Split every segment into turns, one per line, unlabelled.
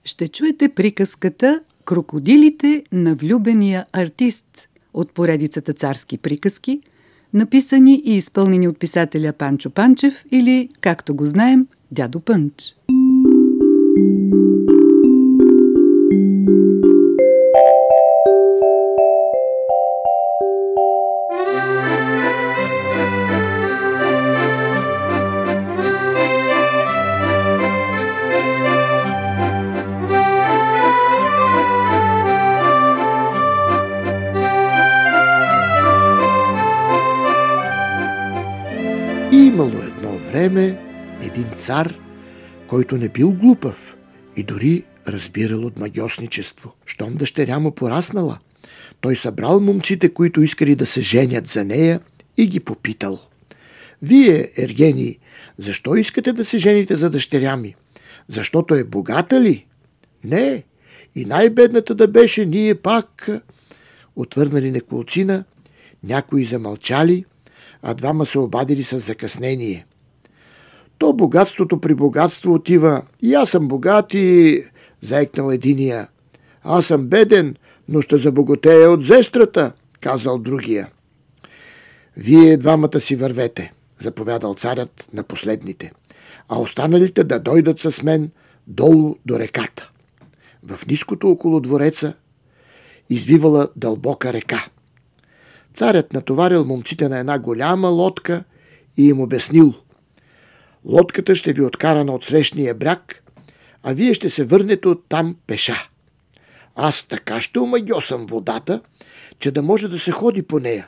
ще чуете приказката «Крокодилите на влюбения артист» от поредицата царски приказки, написани и изпълнени от писателя Панчо Панчев или, както го знаем, Дядо Пънч.
Имало едно време един цар, който не бил глупав и дори разбирал от магьосничество. Щом дъщеря му пораснала, той събрал момците, които искали да се женят за нея, и ги попитал: „Вие, ергени, защо искате да се жените за дъщеря ми? Защото е богата ли?“ „Не, и най-бедната да беше, ние пак“, отвърнали неколцина, някои замълчали, а двама се обадили с закъснение. „То богатството при богатство отива. И аз съм богат и…“ заекнал единия. „Аз съм беден, но ще забогатея от зестрата“, казал другия. „Вие двамата си вървете“, заповядал царят на последните, „а останалите да дойдат с мен долу до реката“. В ниското около двореца извивала дълбока река. Царят натоварил момците на една голяма лодка и им обяснил: „Лодката ще ви откара на отсрещния бряг, а вие ще се върнете оттам пеша. Аз така ще омагьосам водата, че да може да се ходи по нея.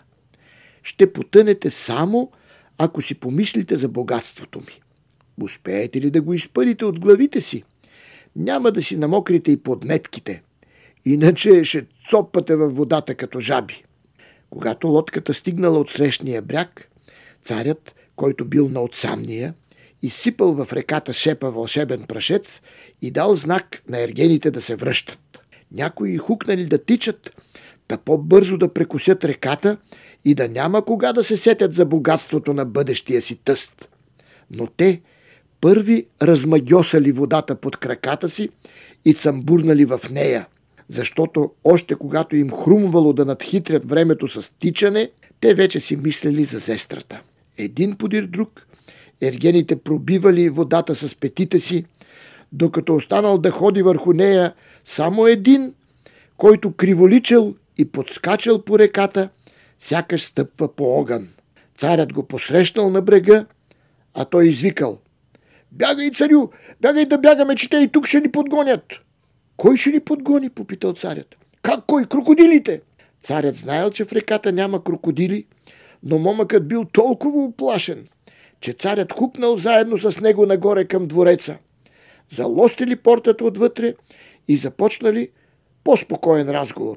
Ще потънете само, ако си помислите за богатството ми. Успеете ли да го изпъдите от главите си, няма да си намокрите и подметките, иначе ще цопате във водата като жаби“. Когато лодката стигнала от срещния бряг, царят, който бил на отсамния, изсипал в реката шепа вълшебен прашец и дал знак на ергените да се връщат. Някои хукнали да тичат, да по-бързо да прекусят реката и да няма кога да се сетят за богатството на бъдещия си тъст. Но те първи размагьосали водата под краката си и цамбурнали в нея, защото още когато им хрумвало да надхитрят времето с тичане, те вече си мислели за зестрата. Един подир друг ергените пробивали водата с петите си, докато останал да ходи върху нея само един, който криволичал и подскачал по реката, сякаш стъпва по огън. Царят го посрещнал на брега, а той извикал: „Бягай, царю, бягай да бягаме, че те и тук ще ни подгонят“. „Кой ще ни подгони?“ попитал царят. „Как кой? Крокодилите!“ Царят знаел, че в реката няма крокодили, но момъкът бил толкова уплашен, че царят хупнал заедно с него нагоре към двореца. Залостили портата отвътре и започнали по-спокоен разговор.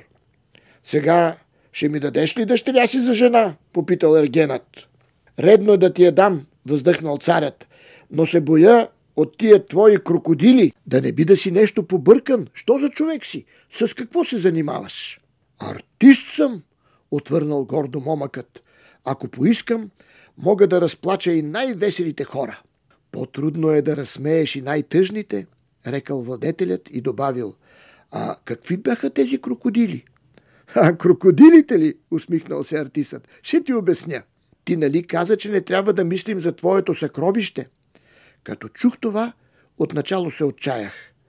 „Сега ще ми дадеш ли дъщеря си за жена?“ попитал ергенът. „Редно е да ти я дам“, въздъхнал царят, „но се боя от тия твои крокодили да не би да си нещо побъркан. Що за човек си? С какво се занимаваш?“ „Артист съм“, отвърнал гордо момъкът. „Ако поискам, мога да разплача и най-веселите хора“. „По-трудно е да разсмееш и най-тъжните“, рекал владетелят и добавил: „А какви бяха тези крокодили?“ „А крокодилите ли?“ усмихнал се артистът. „Ще ти обясня. Ти нали каза, че не трябва да мислим за твоето съкровище?“ Като чух това, отначало се отчаях.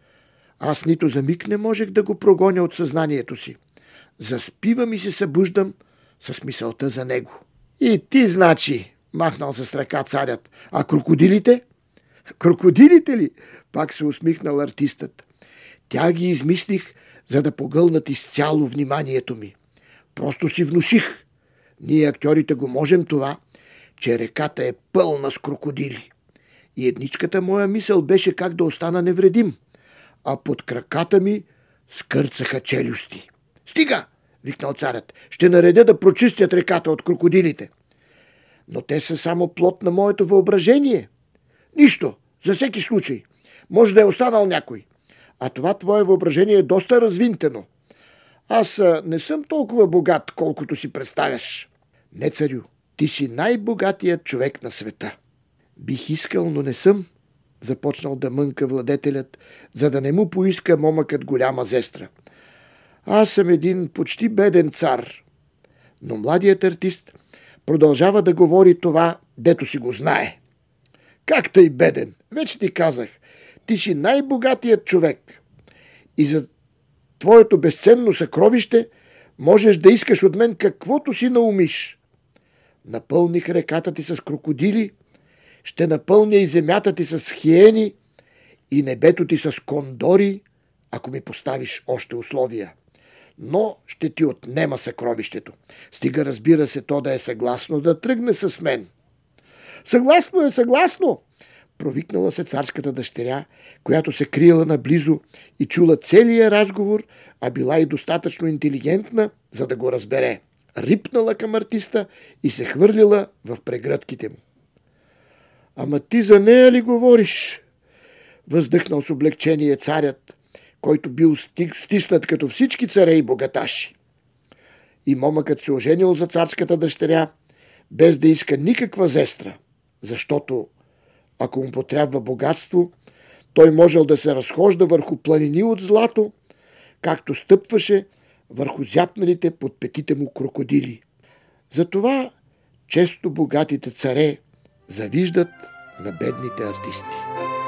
Аз нито за миг не можех да го прогоня от съзнанието си. Заспивам и се събуждам с мисълта за него. „И ти, значи“, махнал с ръка царят. „А крокодилите?“ „Крокодилите ли?“ пак се усмихнал артистът. „Тя ги измислих, за да погълнат изцяло вниманието ми. Просто си внуших. Ние, актьорите, го можем това, че реката е пълна с крокодили. И едничката моя мисъл беше как да остана невредим, а под краката ми скърцаха челюсти.“ „Стига!“ викнал царят. „Ще наредя да прочистят реката от крокодилите.“ „Но те са само плод на моето въображение.“ „Нищо, за всеки случай. Може да е останал някой. А това твое въображение е доста развинтено. Аз не съм толкова богат, колкото си представяш.“ „Не, царю, ти си най-богатият човек на света.“ „Бих искал, но не съм“, започнал да мънка владетелят, за да не му поиска момъкът голяма зестра. Аз съм един почти беден цар. Но младият артист продължава да говори това, дето си го знае. Как тъй беден? Вече ти казах, ти си най-богатият човек. И за твоето безценно съкровище можеш да искаш от мен каквото си наумиш. Напълних реката ти с крокодили, ще напълня и земята ти с хиени и небето ти с кондори, ако ми поставиш още условия. Но ще ти отнема съкровището. Стига, разбира се, то да е съгласно да тръгне с мен. Съгласно е, съгласно! Провикнала се царската дъщеря, която се криела наблизо и чула целия разговор, а била и достатъчно интелигентна, за да го разбере. Рипнала към артиста и се хвърлила в прегръдките му. Ама ти за нея ли говориш? Въздъхнал с облегчение царят, който бил стиснат като всички царе и богаташи. И момъкът се оженил за царската дъщеря, без да иска никаква зестра, защото ако му потрябва богатство, той можел да се разхожда върху планини от злато, както стъпваше върху зяпналите под петите му крокодили. Затова често богатите царе завиждат на бедните артисти.